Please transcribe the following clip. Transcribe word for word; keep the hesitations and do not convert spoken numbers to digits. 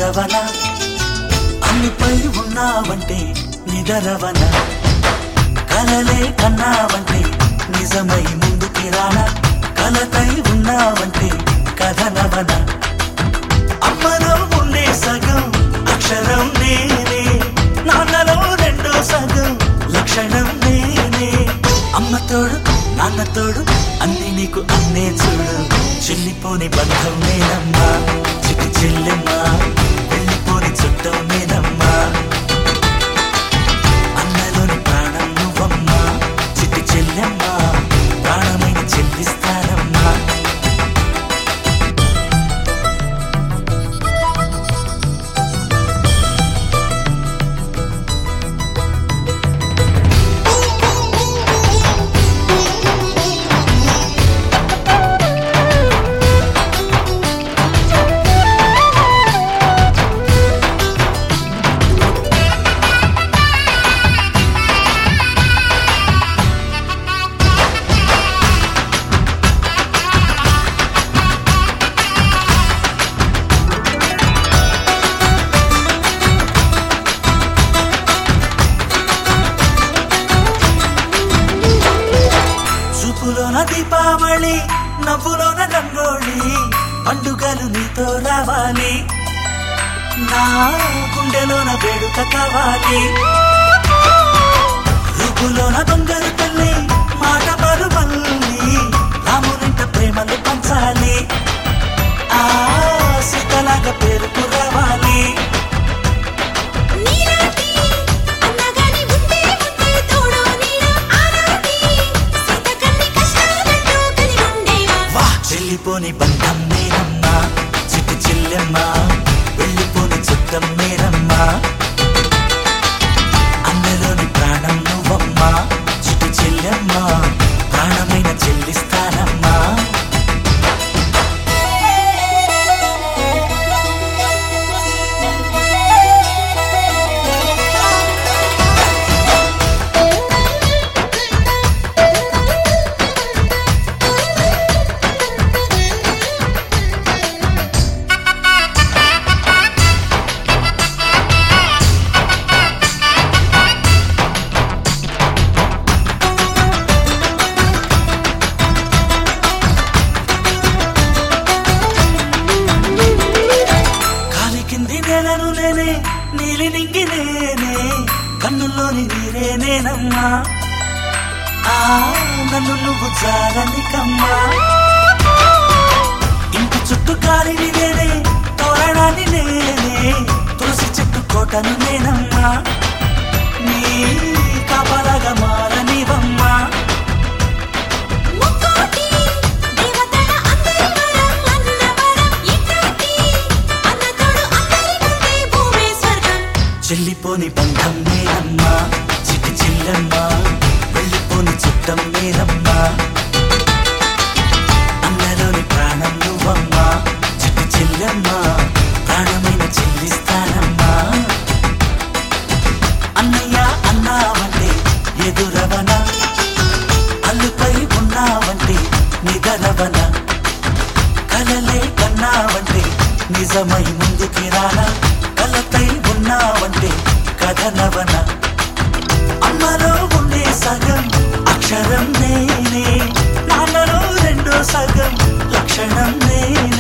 ఎదురవన అన్నిపై ఉన్నావంటే నిదరవన కలలే కన్నావంటే నిజమై ముందుకి రానా కలతై ఉన్నావంటే కథనవన అమ్మలో ఉండే సగం అక్షరం నేనే నాన్నలో రెండో సగం లక్షణం నేనే అమ్మతోడు నాన్నతోడు అన్ని నీకు అన్నే చూడు చెల్లిపోని బంధం నేనమ్మా చిట్టి చెల్లెమ్మా వెళ్ళిపోని చుట్టం నేనమ్మా అన్నలోని ప్రాణం నువ్వమ్మా చిట్టి చెల్లెమ్మా ప్రాణమైన చెల్లిస్తానమ్మా చూపులోన దీపావళి నవ్వులోన రంగోళి పండుగలు నీతో రావాలి నా గుండెలోన వేడుక కావాలి రూపులోన దొంగలు తల్లి మాట పరుమల్లి రామునింట ప్రేమలు పంచాలి ఆ సీతలాగా పేరుకు రావాలి వెళ్ళిపోని బంధం నేనమ్మా చిట్టి చెల్లెమ్మా వెళ్ళిపోని చుట్టం నేనమ్మా అన్నలోని ప్రాణం నువ్వమ్మా చిట్టి చెల్లెమ్మా ప్రాణమైన చెల్లిస్తానమ్మా నేలను నేనే నీలి నింగి నేనే కన్నుల్లోని నీరే నేనమ్మా ఆ నన్ను నువ్వు జాలనికమ్మా ఇంటి చుట్టూ గాలిని నేనే తోరణాన్ని నేనే తులసి చెట్టు కోటను నేనమ్మా నీ కాపలాగా మారనివమ్మా చెల్లిపోని బంధం నేనమ్మా చిట్టి చెల్లెమ్మా వెళ్ళిపోని చుట్టం నేనమ్మా అన్నలోని ప్రాణం నువ్వమ్మా చిట్టి చెల్లెమ్మా ప్రాణమైన చెల్లిస్తానమ్మా అన్నయ్య అన్నావంటే ఎదురవన అల్లుపై ఉన్నావంటే నిదరవన కలలే కన్నావంటే నిజమై ముందుకి రానా కలతై ఉన్నావంటే కథనవన అమ్మలో ఉండే సగం అక్షరం నేనే నాన్నలో రెండో సగం లక్షణం నేనే